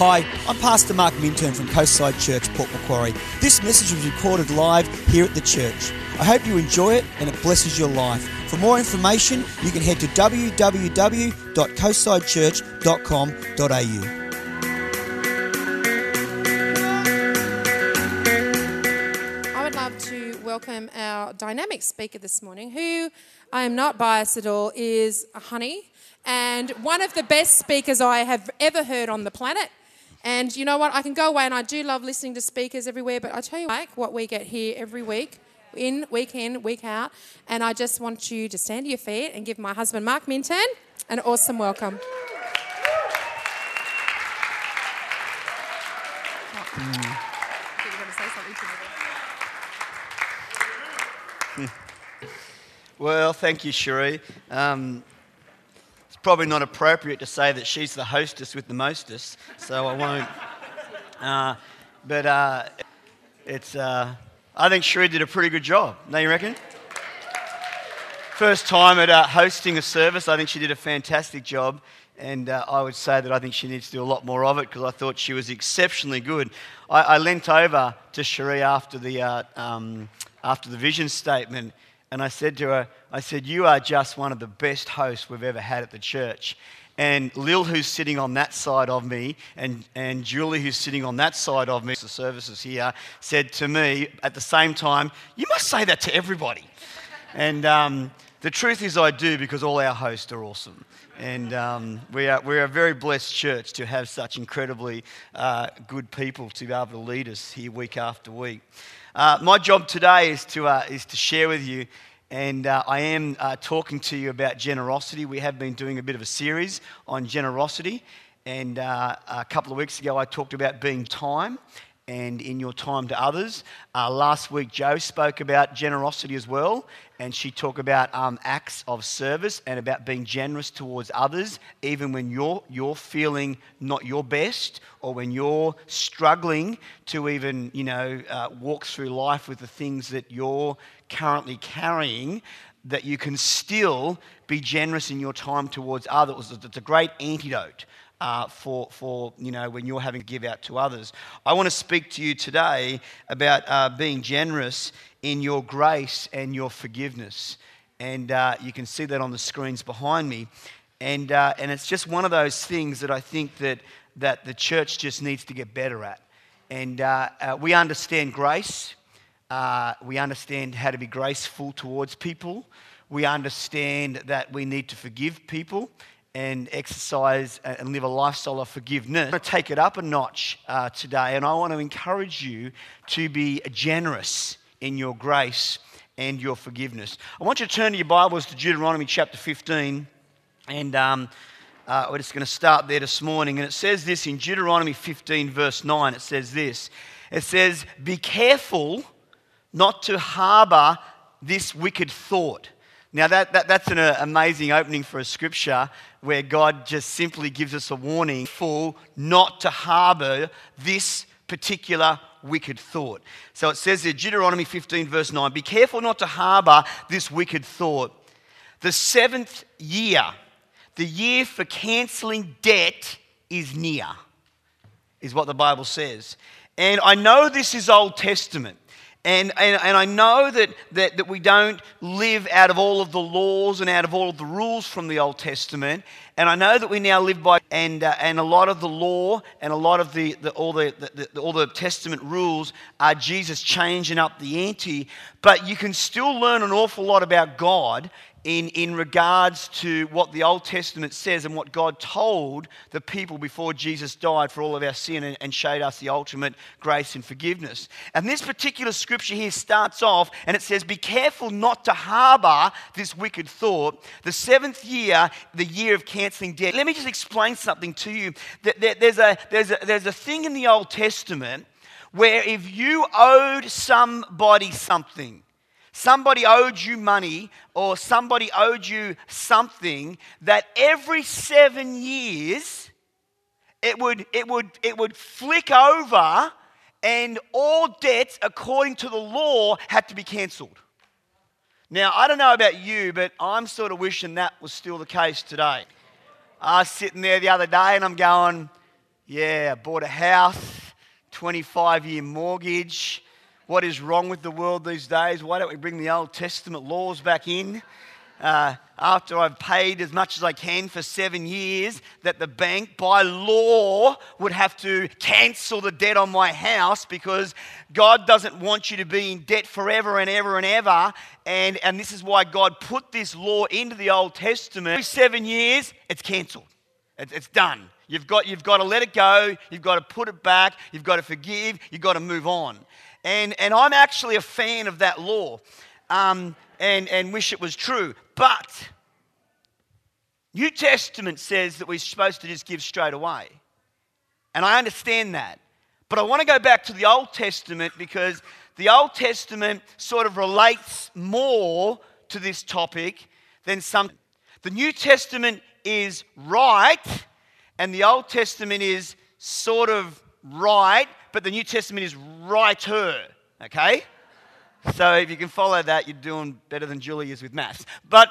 Hi, I'm Pastor Mark Minturn from Coastside Church, Port Macquarie. This message was recorded live here at the church. I hope you enjoy it and it blesses your life. For more information, you can head to www.coastsidechurch.com.au. I would love to welcome our dynamic speaker this morning, who I am not biased at all, is Honey, and one of the best speakers I have ever heard on the planet. And you know what? I can go away, and I do love listening to speakers everywhere, but I tell you what we get here every week, week in, week out, and I just want you to stand to your feet and give my husband Mark Minturn an awesome welcome. Well, thank you, Cherie. It's probably not appropriate to say that she's the hostess with the mostest, so I won't. I think Cherie did a pretty good job. Don't you reckon? First time at hosting a service, I think she did a fantastic job, and I would say that I think she needs to do a lot more of it because I thought she was exceptionally good. I leant over to Cherie after the vision statement, and I said to her, you are just one of the best hosts we've ever had at the church. And Lil, who's sitting on that side of me, and Julie, who's sitting on that side of me, the services here, said to me at the same time, you must say that to everybody. And the truth is I do, because all our hosts are awesome. And we're a very blessed church to have such incredibly good people to be able to lead us here week after week. My job today is to share with you, and I am talking to you about generosity. We have been doing a bit of a series on generosity, and a couple of weeks ago I talked about being time and in your time to others. Last week Jo spoke about generosity as well, and she talked about acts of service and about being generous towards others, even when you're feeling not your best, or when you're struggling to even walk through life with the things that you're currently carrying, that you can still be generous in your time towards others. It's a great antidote for when you're having to give out to others. I want to speak to you today about being generous in your grace and your forgiveness, and you can see that on the screens behind me. And it's just one of those things that I think that the church just needs to get better at. And we understand grace. We understand how to be graceful towards people. We understand that we need to forgive people and exercise and live a lifestyle of forgiveness. I'm going to take it up a notch today, and I want to encourage you to be generous in your grace and your forgiveness. I want you to turn to your Bibles to Deuteronomy chapter 15, and we're just going to start there this morning. And it says this in Deuteronomy 15 verse 9. It says this. It says, "Be careful not to harbour this wicked thought." Now that's an amazing opening for a scripture where God just simply gives us a warning for not to harbour this particular wicked thought. So it says there, Deuteronomy 15 verse 9, "Be careful not to harbour this wicked thought. The seventh year, the year for cancelling debt is near," is what the Bible says. And I know this is Old Testament. And I know that we don't live out of all of the laws and out of all of the rules from the Old Testament. And I know that we now live by and a lot of the law and a lot of all the Testament rules are Jesus changing up the ante. But you can still learn an awful lot about God in regards to what the Old Testament says and what God told the people before Jesus died for all of our sin and showed us the ultimate grace and forgiveness. And this particular scripture here starts off and it says, "Be careful not to harbour this wicked thought. The seventh year, the year of cancelling debt." Let me just explain something to you. There's a thing in the Old Testament where if you owed somebody something, somebody owed you money or somebody owed you something, that every 7 years it would flick over and all debts according to the law had to be cancelled. Now, I don't know about you, but I'm sort of wishing that was still the case today. I was sitting there the other day and I'm going, Yeah, I bought a house, 25-year mortgage. What is wrong with the world these days? Why don't we bring the Old Testament laws back in? After I've paid as much as I can for 7 years, that the bank, by law, would have to cancel the debt on my house because God doesn't want you to be in debt forever and ever and ever. And this is why God put this law into the Old Testament. Every 7 years, it's cancelled. It's done. You've got to let it go. You've got to put it back. You've got to forgive. You've got to move on. And I'm actually a fan of that law and wish it was true. But New Testament says that we're supposed to just give straight away. And I understand that. But I want to go back to the Old Testament because the Old Testament sort of relates more to this topic than some. The New Testament is right and the Old Testament is sort of right, but the New Testament is righter, okay? So if you can follow that, you're doing better than Julie is with maths. But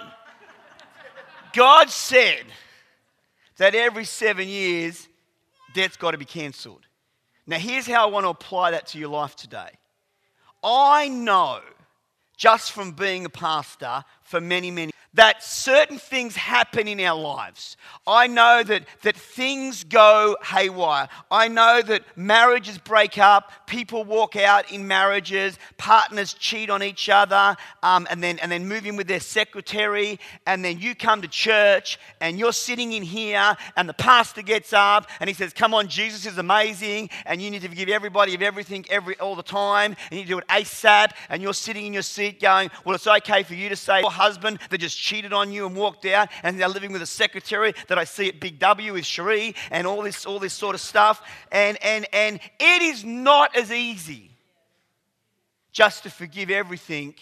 God said that every 7 years, debt's got to be cancelled. Now here's how I want to apply that to your life today. I know, just from being a pastor for many, that certain things happen in our lives. I know that things go haywire. I know that marriages break up, people walk out in marriages, partners cheat on each other, and then move in with their secretary, and then you come to church and you're sitting in here and the pastor gets up and he says, "Come on, Jesus is amazing and you need to forgive everybody of everything all the time and you do it ASAP," and you're sitting in your seat going, "Well, it's okay for you to say your husband that just cheated on you and walked out and they're living with a secretary that I see at Big W with Cherie," and all this sort of stuff. And it is not as easy just to forgive everything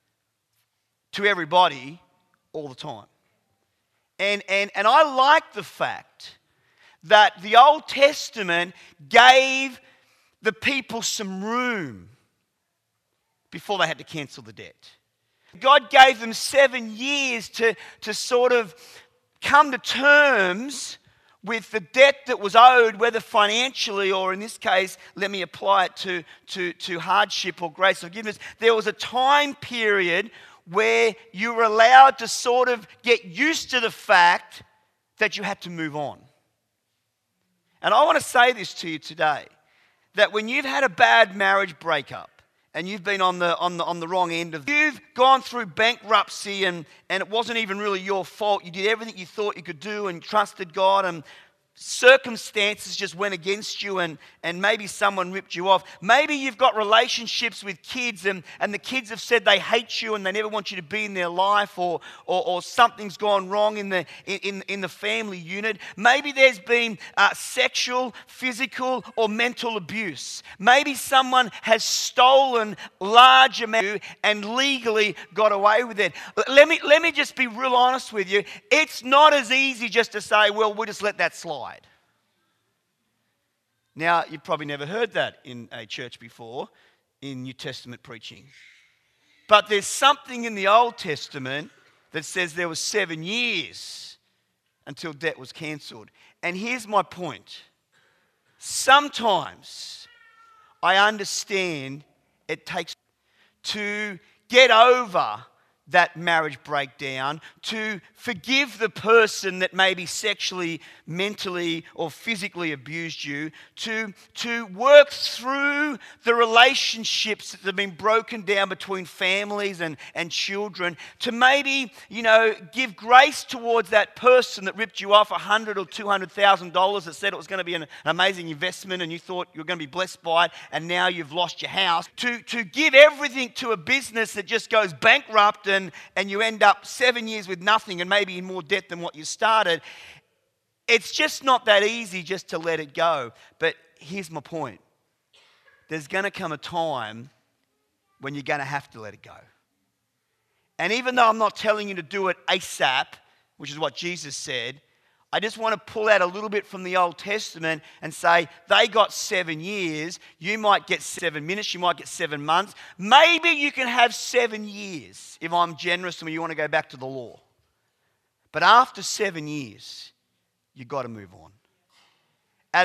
to everybody all the time. And I like the fact that the Old Testament gave the people some room before they had to cancel the debt. God gave them 7 years to sort of come to terms with the debt that was owed, whether financially or in this case, let me apply it to hardship or grace or forgiveness. There was a time period where you were allowed to sort of get used to the fact that you had to move on. And I want to say this to you today, that when you've had a bad marriage breakup, and you've been on the wrong end of it. You've gone through bankruptcy and it wasn't even really your fault. You did everything you thought you could do and trusted God, and circumstances just went against you and maybe someone ripped you off. Maybe you've got relationships with kids and the kids have said they hate you and they never want you to be in their life, or something's gone wrong in the family unit. Maybe there's been sexual, physical or mental abuse. Maybe someone has stolen large amounts and legally got away with it. Let me just be real honest with you. It's not as easy just to say, well, we'll just let that slide. Now, you've probably never heard that in a church before, in New Testament preaching. But there's something in the Old Testament that says there was 7 years until debt was cancelled. And here's my point. Sometimes I understand it takes to get over that marriage breakdown, to forgive the person that maybe sexually, mentally, or physically abused you, to work through the relationships that have been broken down between families and children, to maybe, give grace towards that person that ripped you off $100,000 or $200,000 that said it was going to be an amazing investment and you thought you were going to be blessed by it, and now you've lost your house, to give everything to a business that just goes bankrupt and you end up 7 years with nothing and maybe in more debt than what you started. It's just not that easy just to let it go. But here's my point. There's going to come a time when you're going to have to let it go. And even though I'm not telling you to do it ASAP, which is what Jesus said, I just want to pull out a little bit from the Old Testament and say, they got 7 years. You might get 7 minutes. You might get 7 months. Maybe you can have 7 years if I'm generous and you want to go back to the law. But after 7 years, you've got to move on.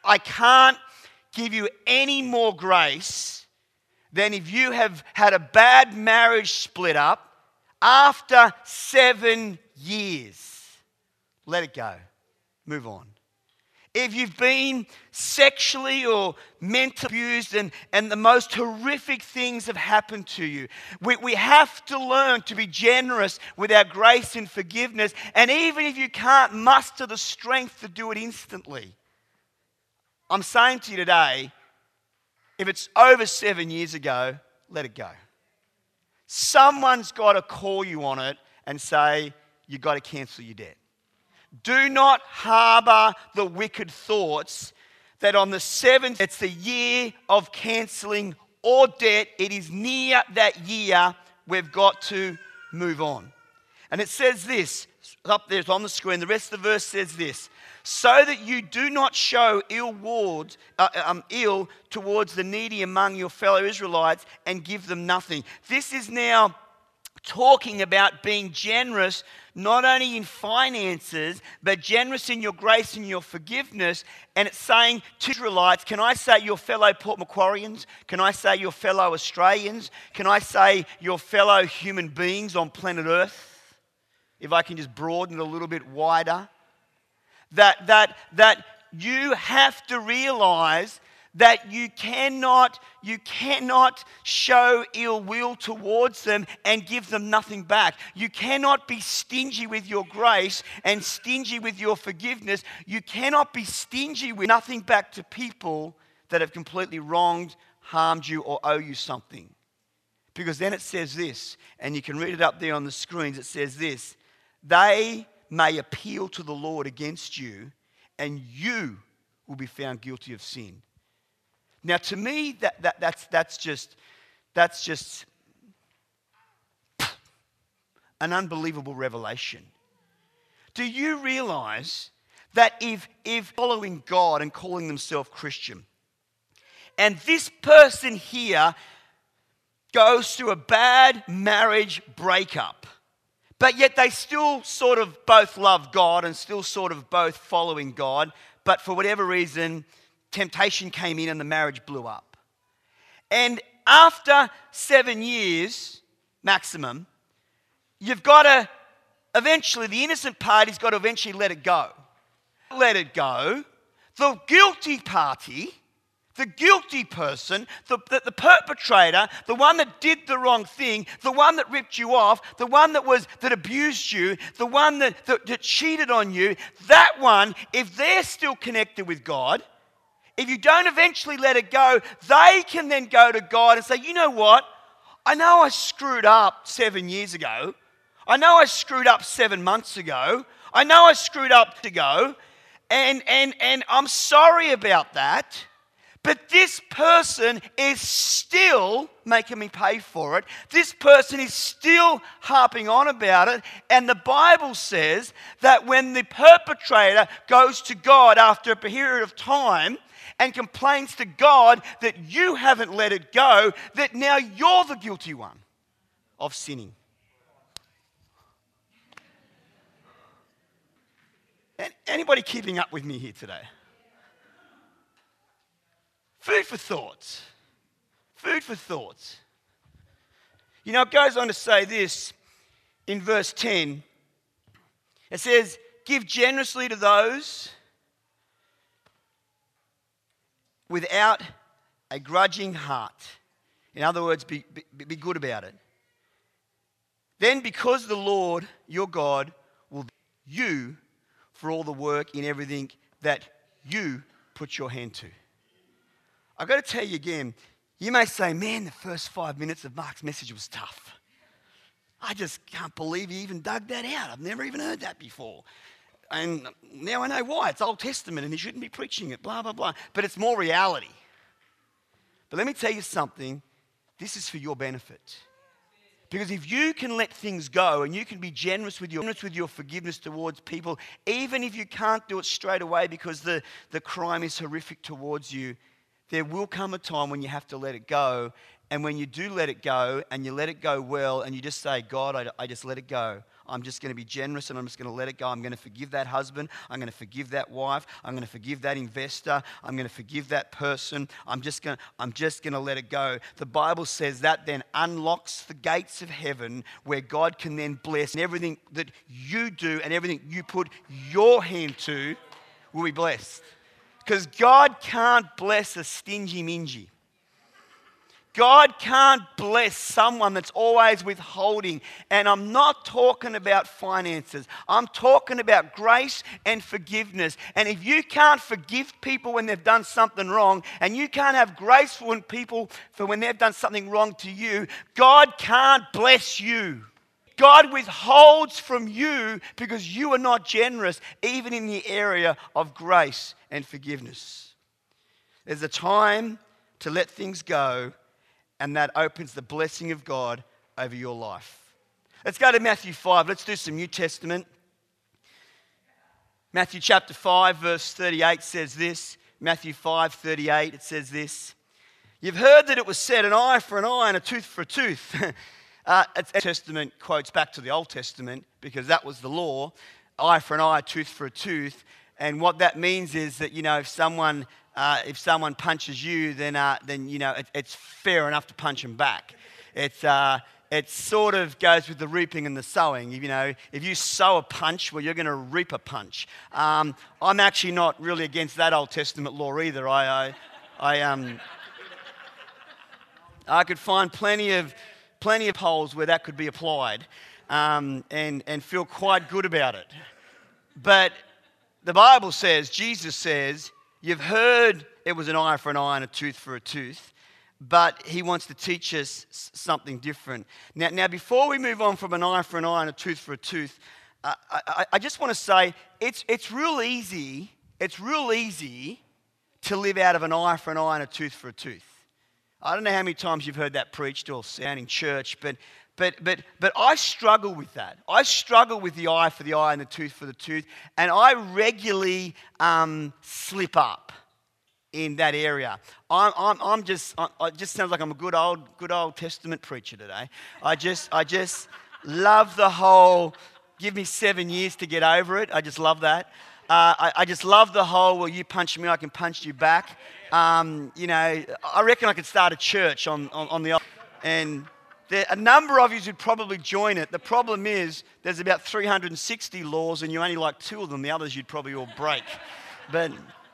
I can't give you any more grace than if you have had a bad marriage split up after 7 years. Let it go. Move on. If you've been sexually or mentally abused and the most horrific things have happened to you, we have to learn to be generous with our grace and forgiveness. And even if you can't muster the strength to do it instantly, I'm saying to you today, if it's over 7 years ago, let it go. Someone's got to call you on it and say, you've got to cancel your debt. Do not harbour the wicked thoughts that on the 7th, it's the year of cancelling all debt. It is near that year we've got to move on. And it says this, up there on the screen, the rest of the verse says this, so that you do not show ill towards the needy among your fellow Israelites and give them nothing. This is now talking about being generous, not only in finances, but generous in your grace and your forgiveness. And it's saying to Israelites, can I say your fellow Port Macquarians? Can I say your fellow Australians? Can I say your fellow human beings on planet Earth? If I can just broaden it a little bit wider. That you have to realize that you cannot show ill will towards them and give them nothing back. You cannot be stingy with your grace and stingy with your forgiveness. You cannot be stingy with nothing back to people that have completely wronged, harmed you, or owe you something. Because then it says this, and you can read it up there on the screens, it says this, they may appeal to the Lord against you, and you will be found guilty of sin. Now, to me, that's just an unbelievable revelation. Do you realize that if following God and calling themselves Christian, and this person here goes through a bad marriage breakup, but yet they still sort of both love God and still sort of both following God, but for whatever reason, temptation came in and the marriage blew up. And after 7 years, maximum, you've got to eventually, the innocent party's got to eventually let it go. Let it go. The guilty party, the guilty person, the perpetrator, the one that did the wrong thing, the one that ripped you off, the one that abused you, the one that cheated on you, that one, if they're still connected with God, if you don't eventually let it go, they can then go to God and say, you know what? I know I screwed up 7 years ago. I know I screwed up 7 months ago. I know I screwed up ago. And I'm sorry about that. But this person is still making me pay for it. This person is still harping on about it. And the Bible says that when the perpetrator goes to God after a period of time and complains to God that you haven't let it go, that now you're the guilty one of sinning. Anybody keeping up with me here today? Food for thoughts. Food for thoughts. You know, it goes on to say this in verse 10. It says, give generously to those without a grudging heart. In other words, be good about it. Then because the Lord, your God, will be you for all the work in everything that you put your hand to. I've got to tell you again, you may say, man, the first 5 minutes of Mark's message was tough. I just can't believe he even dug that out. I've never even heard that before. And now I know why. It's Old Testament and he shouldn't be preaching it, blah, blah, blah. But it's more reality. But let me tell you something. This is for your benefit. Because if you can let things go and you can be generous with your forgiveness towards people, even if you can't do it straight away because the crime is horrific towards you, there will come a time when you have to let it go. And when you do let it go, and you let it go well, and you just say, God, I just let it go. I'm just going to be generous, and I'm just going to let it go. I'm going to forgive that husband. I'm going to forgive that wife. I'm going to forgive that investor. I'm going to forgive that person. I'm just going to let it go. The Bible says that then unlocks the gates of heaven where God can then bless, and everything that you do and everything you put your hand to will be blessed. Because God can't bless a stingy mingy. God can't bless someone that's always withholding. And I'm not talking about finances. I'm talking about grace and forgiveness. And if you can't forgive people when they've done something wrong, and you can't have grace for people for when they've done something wrong to you, God can't bless you. God withholds from you because you are not generous, even in the area of grace and forgiveness. There's a time to let things go, and that opens the blessing of God over your life. Let's go to Matthew 5. Let's do some New Testament. Matthew chapter 5, verse 38 says this. Matthew 5:38, it says this. You've heard that it was said, an eye for an eye and a tooth for a tooth. Testament quotes back to the Old Testament because that was the law. Eye for an eye, tooth for a tooth. And what that means is that, if someone punches you, then it's fair enough to punch them back. It sort of goes with the reaping and the sowing. If you sow a punch, well, you're going to reap a punch. I'm actually not really against that Old Testament law either. I could find plenty of holes where that could be applied, and feel quite good about it. But the Bible says, Jesus says, you've heard it was an eye for an eye and a tooth for a tooth, but he wants to teach us something different. Now, before we move on from an eye for an eye and a tooth for a tooth, I just want to say it's real easy to live out of an eye for an eye and a tooth for a tooth. I don't know how many times you've heard that preached or sang in church, but I struggle with that. I struggle with the eye for the eye and the tooth for the tooth, and I regularly slip up in that area. It just sounds like I'm a good old Testament preacher today. I just love the whole, give me 7 years to get over it. I just love that. I just love the whole, well, you punch me, I can punch you back. I reckon I could start a church on the, and a number of you would probably join it. The problem is there's about 360 laws and you only like 2 of them. The others you'd probably all break. But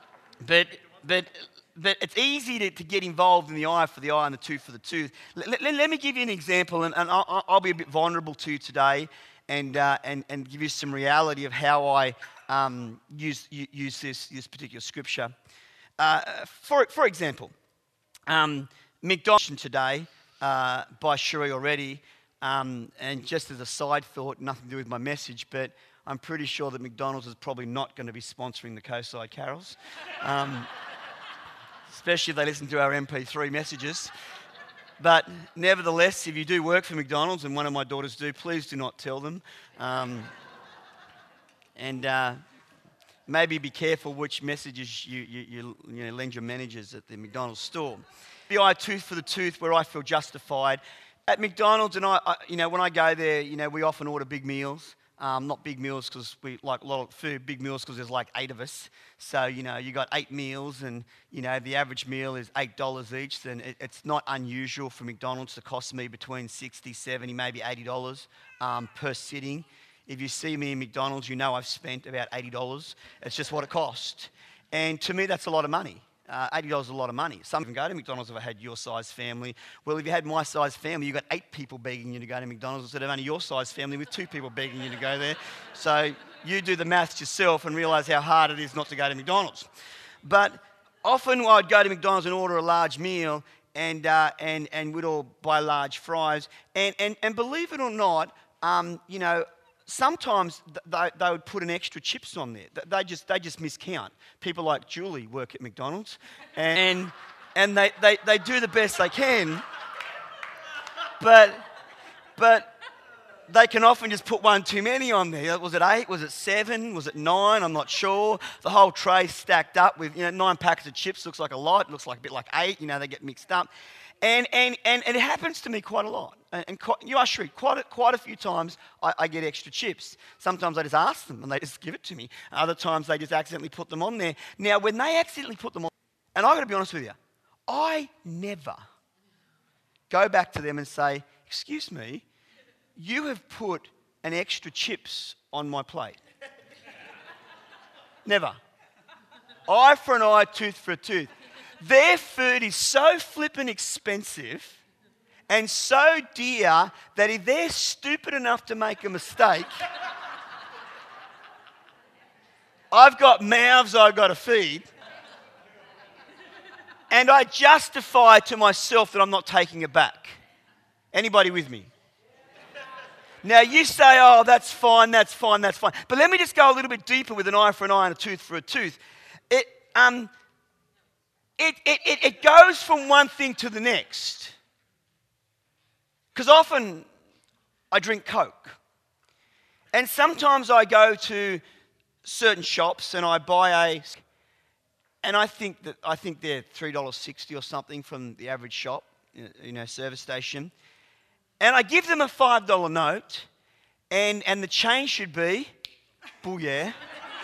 it's easy to get involved in the eye for the eye and the tooth for the tooth. Let me give you an example, and I'll be a bit vulnerable to you today, and give you some reality of how I use this particular scripture. For example, McDonald's today by Cherie already, and just as a side thought, nothing to do with my message, but I'm pretty sure that McDonald's is probably not going to be sponsoring the Coastside Carols, especially if they listen to our MP3 messages. But nevertheless, if you do work for McDonald's, and one of my daughters do, please do not tell them. Maybe be careful which messages you lend your managers at the McDonald's store. The eye tooth for the tooth, where I feel justified. At McDonald's, and when I go there, we often order big meals. Not big meals because we like a lot of food, big meals because there's like 8 of us. So, you got 8 meals, and, the average meal is $8 each. And it's not unusual for McDonald's to cost me between $60, $70, maybe $80 per sitting. If you see me in McDonald's, I've spent about $80. It's just what it cost. And to me, that's a lot of money. $80 is a lot of money. Some even go to McDonald's if I had your size family. Well, if you had my size family, you've got 8 people begging you to go to McDonald's instead of only your size family with 2 people begging you to go there. So you do the maths yourself and realise how hard it is not to go to McDonald's. But often I'd go to McDonald's and order a large meal, and we'd all buy large fries. And believe it or not, sometimes they would put an extra chips on there. They just miscount. People like Julie work at McDonald's, and they do the best they can, but they can often just put one too many on there. Was it 8? Was it 7? Was it 9? I'm not sure. The whole tray stacked up with 9 packets of chips looks like a lot. Looks like a bit like 8. They get mixed up. And it happens to me quite a lot. And you are sure, quite a few times I get extra chips. Sometimes I just ask them and they just give it to me. Other times they just accidentally put them on there. Now, when they accidentally put them on, and I've got to be honest with you, I never go back to them and say, excuse me, you have put an extra chips on my plate. Never. Eye for an eye, tooth for a tooth. Their food is so flippin' expensive and so dear that if they're stupid enough to make a mistake, I've got mouths I've got to feed, and I justify to myself that I'm not taking it back. Anybody with me? Now you say, oh, that's fine. But let me just go a little bit deeper with an eye for an eye and a tooth for a tooth. It goes from one thing to the next. Because often I drink Coke. And sometimes I go to certain shops and I buy and I think they're $3.60 or something from the average shop, service station. And I give them a $5 note, and the change should be, booyah.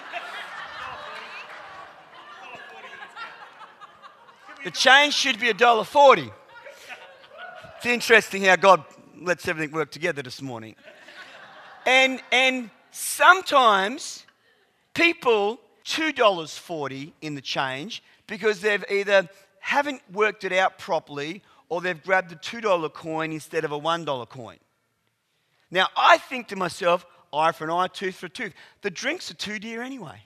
The change should be $1.40. It's interesting how God lets everything work together this morning. And sometimes people $2.40 in the change because they've either haven't worked it out properly or they've grabbed a $2 coin instead of a $1 coin. Now, I think to myself, eye for an eye, tooth for a tooth. The drinks are too dear anyway.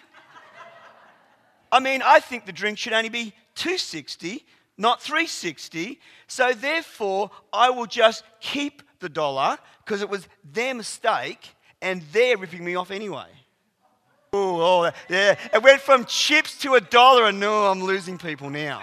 I mean, I think the drink should only be $2.60, not $3.60. So therefore, I will just keep the dollar because it was their mistake and they're ripping me off anyway. Oh, yeah. It went from chips to $1 and no, I'm losing people now.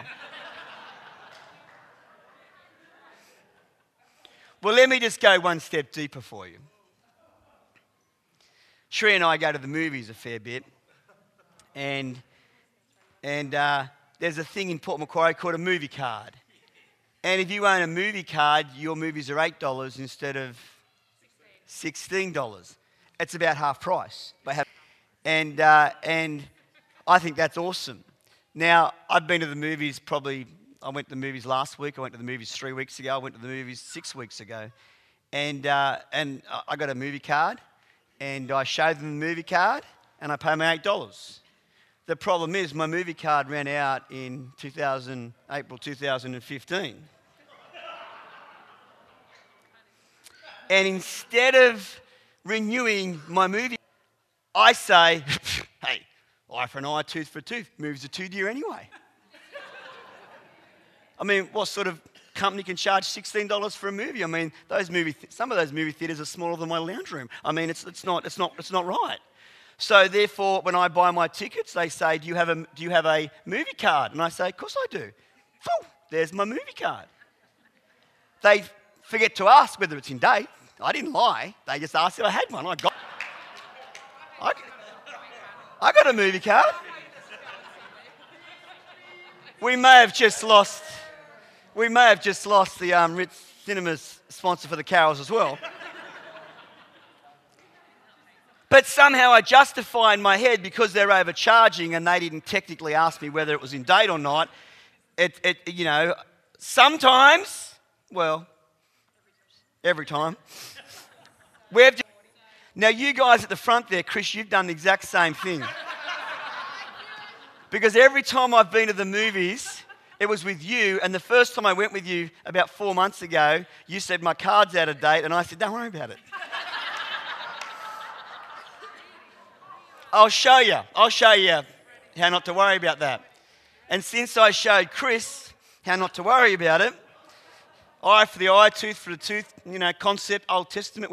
Well, let me just go one step deeper for you. Shree and I go to the movies a fair bit. And there's a thing in Port Macquarie called a movie card. And if you own a movie card, your movies are $8 instead of $16. It's about half price. And I think that's awesome. Now, I've been to the movies I went to the movies last week. I went to the movies 3 weeks ago. I went to the movies 6 weeks ago. And I got a movie card. And I showed them the movie card. And I paid my $8. The problem is my movie card ran out in April 2015. And instead of renewing my movie, I say, hey, eye for an eye, tooth for a tooth. Movies are too dear anyway. I mean, what sort of company can charge $16 for a movie? I mean, some of those movie theaters are smaller than my lounge room. I mean, it's not right. So therefore, when I buy my tickets, they say, do you have a movie card? And I say, of course I do. Phew, there's my movie card. They forget to ask whether it's in date. I didn't lie. They just asked if I had one. I got a movie card. We may have just lost the Ritz Cinemas sponsor for the carols as well. But somehow I justify in my head because they're overcharging and they didn't technically ask me whether it was in date or not. Sometimes, well, every time. Now you guys at the front there, Chris, you've done the exact same thing. Because every time I've been to the movies, it was with you, and the first time I went with you about 4 months ago, you said my card's out of date, and I said, don't worry about it. I'll show you how not to worry about that. And since I showed Chris how not to worry about it, eye for the eye, tooth for the tooth, concept, Old Testament.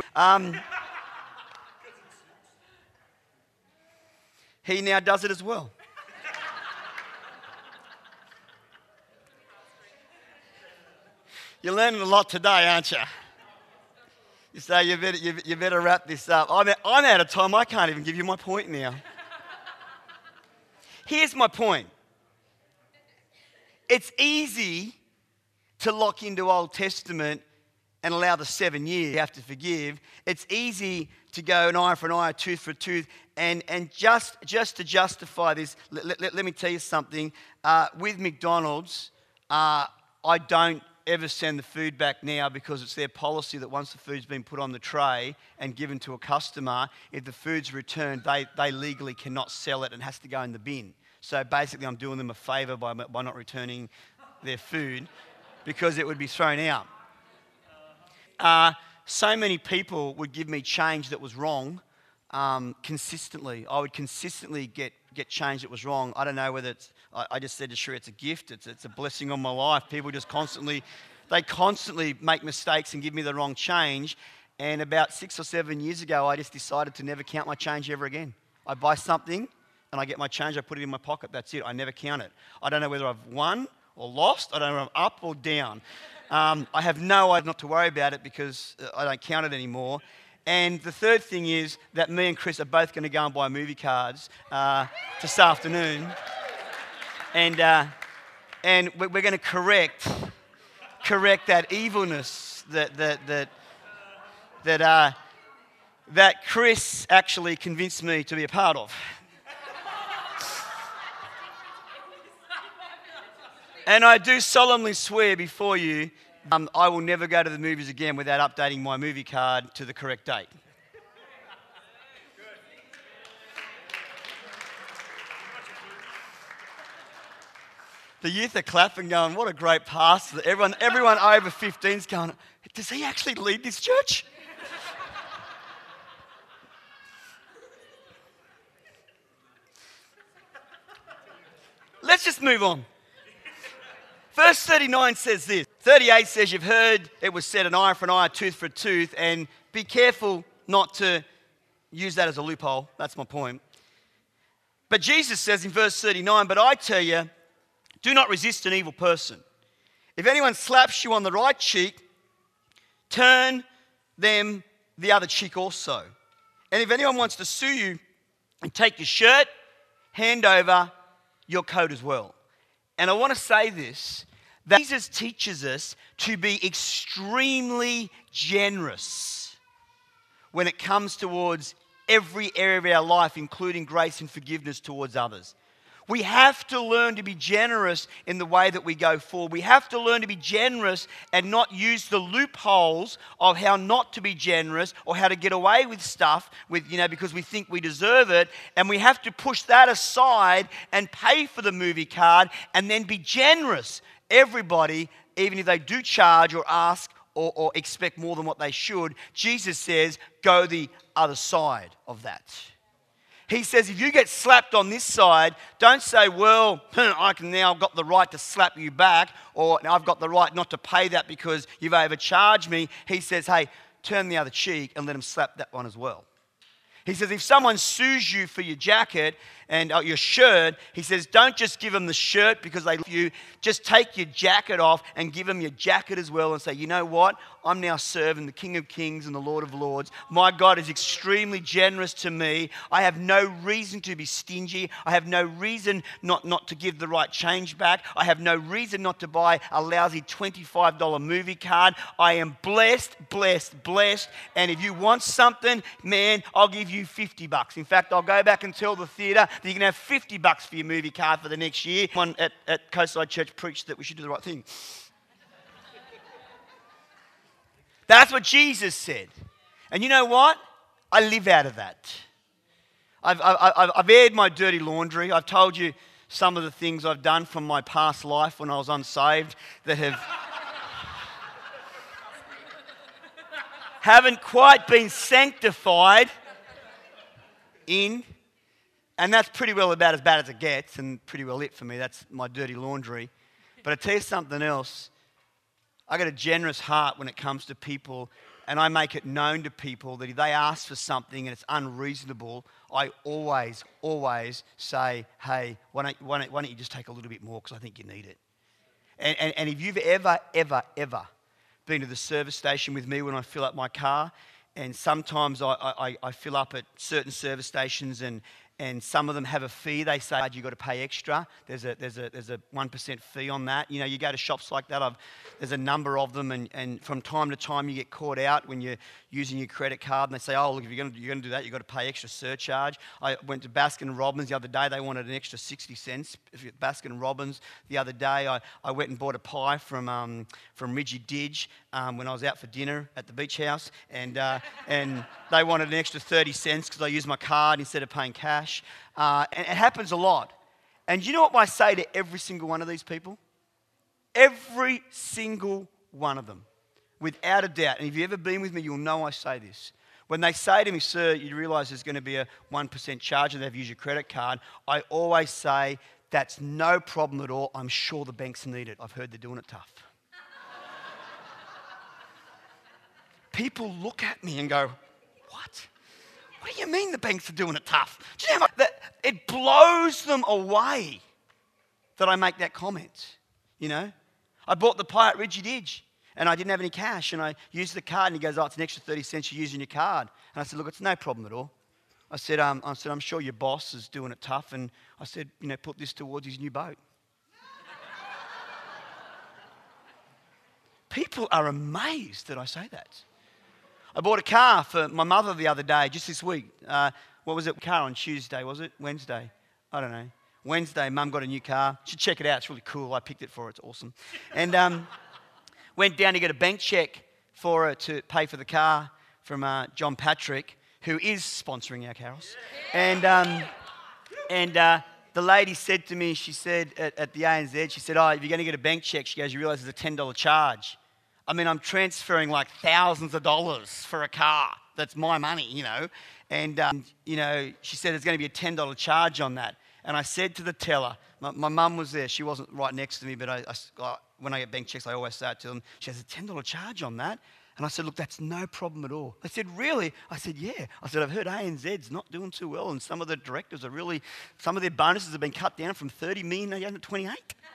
He now does it as well. You're learning a lot today, aren't you? You say you better wrap this up. I'm out of time. I can't even give you my point now. Here's my point. It's easy to lock into Old Testament and allow the 7 years you have to forgive. It's easy to go an eye for an eye, a tooth for a tooth, and just to justify this, let me tell you something. With McDonald's, I don't ever send the food back now because it's their policy that once the food's been put on the tray and given to a customer, if the food's returned, they legally cannot sell it and has to go in the bin. So basically I'm doing them a favour by not returning their food because it would be thrown out. So many people would give me change that was wrong consistently. I would consistently get change that was wrong. I don't know whether it's, I just said to Sheree, it's a gift, it's a blessing on my life. People just constantly make mistakes and give me the wrong change. And about 6 or 7 years ago, I just decided to never count my change ever again. I buy something and I get my change, I put it in my pocket, that's it. I never count it. I don't know whether I've won or lost. I don't know if I'm up or down. I have no idea not to worry about it because I don't count it anymore. And the third thing is that me and Chris are both going to go and buy movie cards this afternoon. And we're going to correct that evilness that Chris actually convinced me to be a part of. And I do solemnly swear before you, I will never go to the movies again without updating my movie card to the correct date. The youth are clapping, going, what a great pastor. Everyone over 15 is going, does he actually lead this church? Let's just move on. Verse 39 says this. 38 says, you've heard it was said an eye for an eye, a tooth for a tooth, and be careful not to use that as a loophole. That's my point. But Jesus says in verse 39, but I tell you, do not resist an evil person. If anyone slaps you on the right cheek, turn them the other cheek also. And if anyone wants to sue you and take your shirt, hand over your coat as well. And I want to say this, that Jesus teaches us to be extremely generous when it comes towards every area of our life, including grace and forgiveness towards others. We have to learn to be generous in the way that we go forward. We have to learn to be generous and not use the loopholes of how not to be generous or how to get away with stuff because we think we deserve it. And we have to push that aside and pay for the movie card and then be generous. Everybody, even if they do charge or ask or expect more than what they should, Jesus says, go the other side of that. He says, if you get slapped on this side, don't say, well, I've got the right to slap you back, or I've got the right not to pay that because you've overcharged me. He says, hey, turn the other cheek and let them slap that one as well. He says, if someone sues you for your jacket and your shirt, he says, don't just give them the shirt because they love you. Just take your jacket off and give them your jacket as well and say, you know what? I'm now serving the King of Kings and the Lord of Lords. My God is extremely generous to me. I have no reason to be stingy. I have no reason not to give the right change back. I have no reason not to buy a lousy $25 movie card. I am blessed. And if you want something, man, I'll give you $50. In fact, I'll go back and tell the theatre that you can have $50 for your movie card for the next year. One at Coastside Church preached that we should do the right thing. That's what Jesus said. And you know what? I live out of that. I've aired my dirty laundry. I've told you some of the things I've done from my past life when I was unsaved that haven't quite been sanctified in. And that's pretty well about as bad as it gets and pretty well it for me. That's my dirty laundry. But I tell you something else. I got a generous heart when it comes to people, and I make it known to people that if they ask for something and it's unreasonable, I always say, hey, why don't you just take a little bit more because I think you need it. And if you've ever been to the service station with me when I fill up my car, and sometimes I fill up at certain service stations and and some of them have a fee. They say you've got to pay extra. There's a 1% fee on that. You go to shops like that. There's a number of them, and from time to time you get caught out when you're using your credit card, and they say, oh, look, if you're going to do that, you've got to pay extra surcharge. I went to Baskin Robbins the other day. They wanted an extra 60 cents. Baskin Robbins the other day, I went and bought a pie from Ridgy Didge when I was out for dinner at the beach house, and they wanted an extra 30 cents because I used my card instead of paying cash. And it happens a lot. And you know what I say to every single one of these people? Every single one of them, without a doubt. And if you've ever been with me, you'll know I say this. When they say to me, sir, you realise there's going to be a 1% charge and they've used your credit card, I always say, that's no problem at all. I'm sure the banks need it. I've heard they're doing it tough. People look at me and go, what? What do you mean the banks are doing it tough? Do you know how much it blows them away that I make that comment, I bought the pie at Ridgy Didge and I didn't have any cash and I used the card and he goes, oh, it's an extra 30 cents you're using your card. And I said, look, it's no problem at all. I said, I'm sure your boss is doing it tough, and I said, put this towards his new boat. People are amazed that I say that. I bought a car for my mother the other day, just this week. What was it? Car on Tuesday, was it? Wednesday? I don't know. Wednesday, Mum got a new car. You should check it out. It's really cool. I picked it for her. It's awesome. And went down to get a bank check for her to pay for the car from John Patrick, who is sponsoring our carols. And the lady said to me, she said at the ANZ, she said, oh, if you're going to get a bank check, she goes, you realise there's a $10 charge. I mean, I'm transferring like thousands of dollars for a car. That's my money, And, she said there's going to be a $10 charge on that. And I said to the teller, my mum was there. She wasn't right next to me, but when I get bank checks, I always say it to them. She has a $10 charge on that. And I said, look, that's no problem at all. They said, really? I said, yeah. I said, I've heard ANZ's not doing too well, and some of the directors some of their bonuses have been cut down from 30 million down to 28.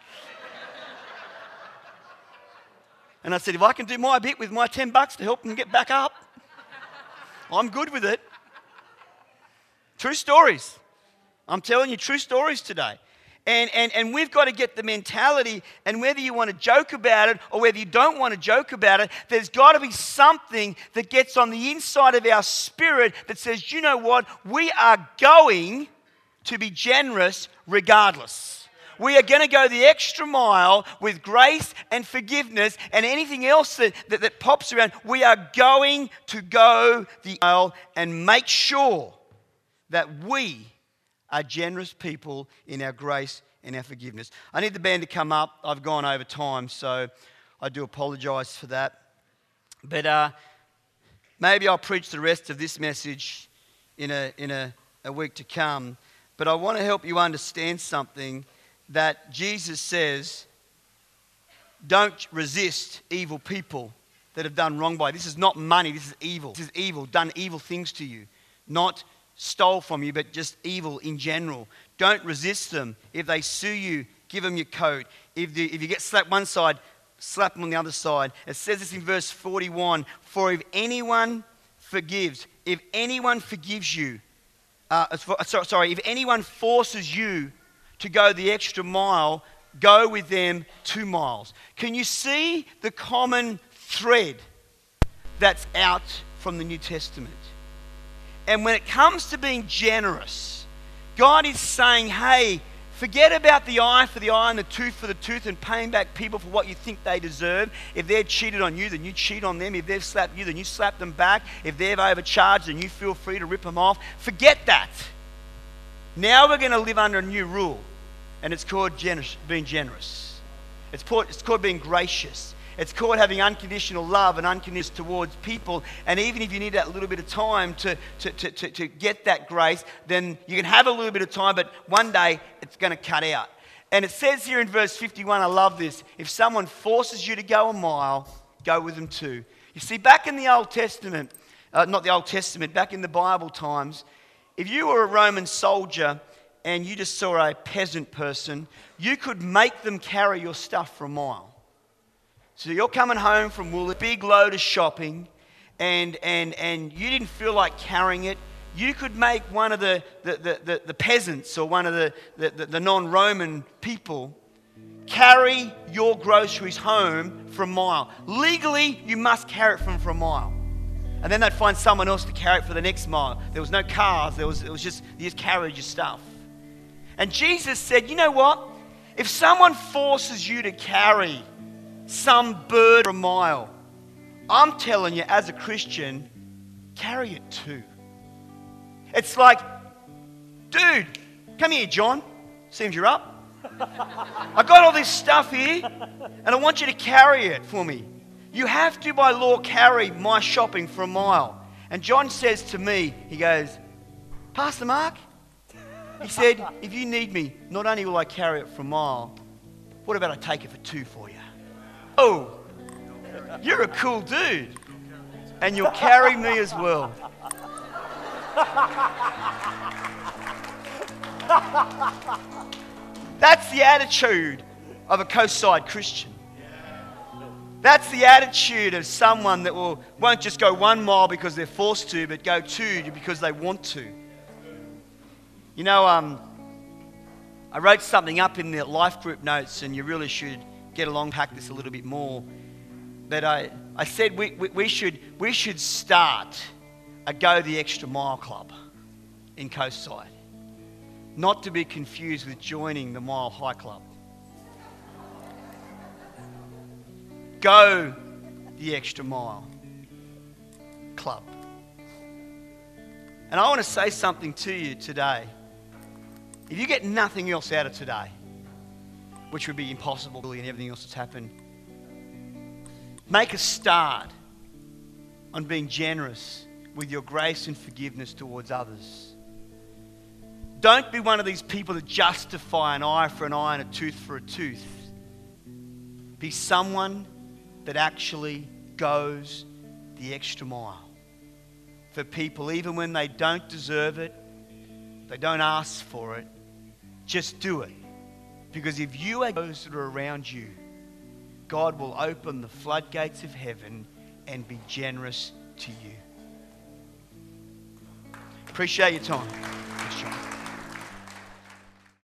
And I said, if I can do my bit with my $10 to help them get back up, I'm good with it. True stories. I'm telling you true stories today. And we've got to get the mentality, and whether you want to joke about it or whether you don't want to joke about it, there's got to be something that gets on the inside of our spirit that says, you know what, we are going to be generous regardless. We are going to go the extra mile with grace and forgiveness and anything else that pops around. We are going to go the mile and make sure that we are generous people in our grace and our forgiveness. I need the band to come up. I've gone over time, so I do apologise for that. But maybe I'll preach the rest of this message in a week to come. But I want to help you understand something that Jesus says, don't resist evil people that have done wrong by you. This is not money, this is evil. This is evil, done evil things to you. Not stole from you, but just evil in general. Don't resist them. If they sue you, give them your coat. If you get slapped one side, slap them on the other side. It says this in verse 41, for if anyone forgives you, if anyone forces you to go the extra mile, go with them 2 miles. Can you see the common thread that's out from the New Testament? And when it comes to being generous, God is saying, hey, forget about the eye for the eye and the tooth for the tooth and paying back people for what you think they deserve. If they've cheated on you, then you cheat on them. If they've slapped you, then you slap them back. If they've overcharged, then you feel free to rip them off. Forget that. Now we're going to live under a new rule, and it's called being generous. It's called being gracious. It's called having unconditional love and unconditional towards people. And even if you need that little bit of time to get that grace, then you can have a little bit of time, but one day it's going to cut out. And it says here in verse 51, I love this, if someone forces you to go a mile, go with them too. You see, back in the Old Testament, back in the Bible times, if you were a Roman soldier and you just saw a peasant person, you could make them carry your stuff for a mile. So you're coming home from Woolworths, big load of shopping, and you didn't feel like carrying it. you could make one of the peasants or one of the non-Roman people carry your groceries home for a mile. Legally, you must carry it for a mile. And then they'd find someone else to carry it for the next mile. There was no cars. It was just, you just carried your stuff. And Jesus said, you know what? If someone forces you to carry some burden for a mile, I'm telling you, as a Christian, carry it too. It's like, dude, come here, John. Seems you're up. I got all this stuff here, and I want you to carry it for me. You have to, by law, carry my shopping for a mile. And John says to me, he goes, Pastor Mark, he said, if you need me, not only will I carry it for a mile, what about I take it for 2 for you? Oh, you're a cool dude. And you'll carry me as well. That's the attitude of a Coastside Christian. That's the attitude of someone that won't just go 1 mile because they're forced to, but go 2 because they want to. You know, I wrote something up in the life group notes, and you really should get along, pack this a little bit more. But I said we should start a Go the Extra Mile club in Coastside. Not to be confused with joining the Mile High Club. Go the Extra Mile club. And I want to say something to you today. If you get nothing else out of today, which would be impossible and everything else that's happened, make a start on being generous with your grace and forgiveness towards others. Don't be one of these people that justify an eye for an eye and a tooth for a tooth. Be someone that actually goes the extra mile for people, even when they don't deserve it, they don't ask for it. Just do it. Because if you are those that are around you, God will open the floodgates of heaven and be generous to you. Appreciate your time.